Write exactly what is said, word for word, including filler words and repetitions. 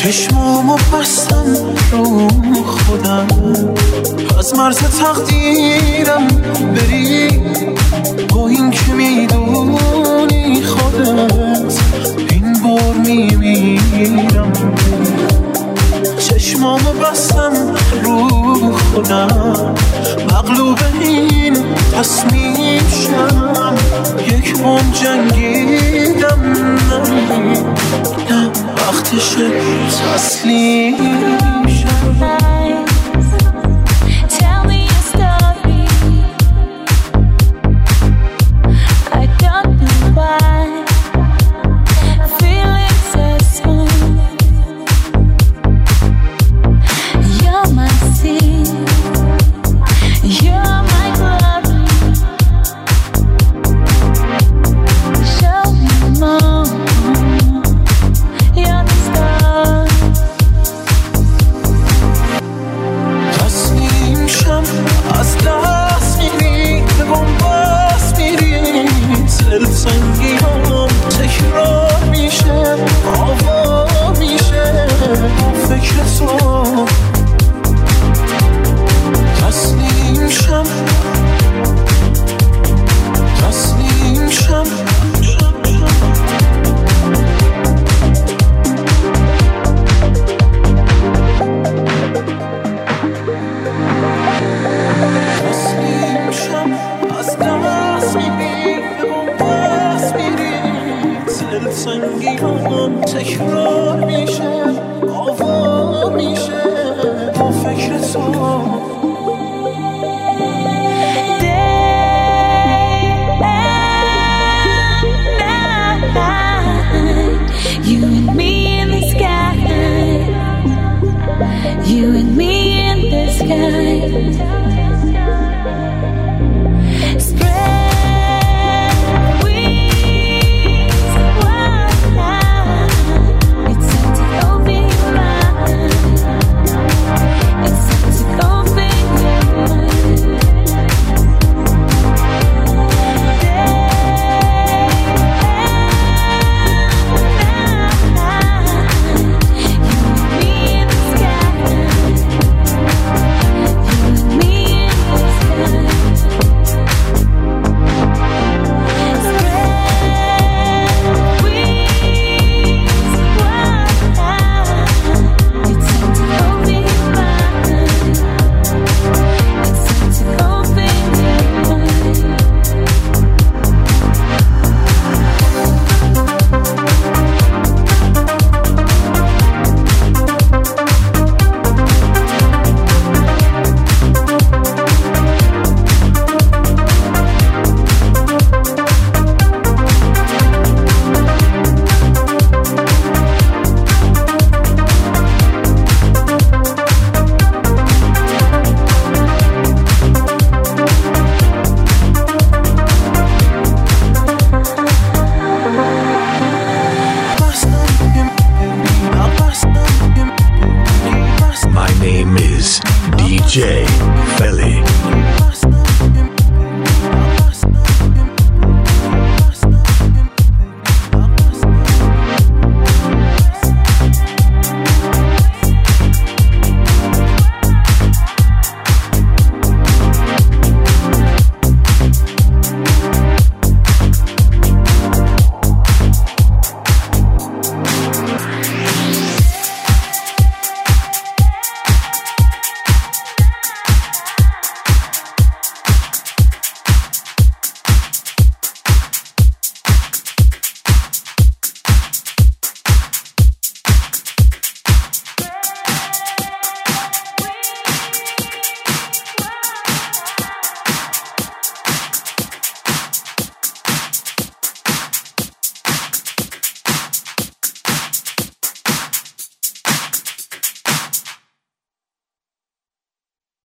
چشمامو بستم رو خودم، از مرز تقدیرم بری، با این که میدونی خودت این بار میمیرم. چشمامو بستم رو خودم، مغلوب این تصمیم شم، یک عمر جنگیدم، نه وقتشه تسلیم شم. تکرار میشه، آوا میشه با فکر تو. You and me in the sky, you and me in the sky. D J Felly.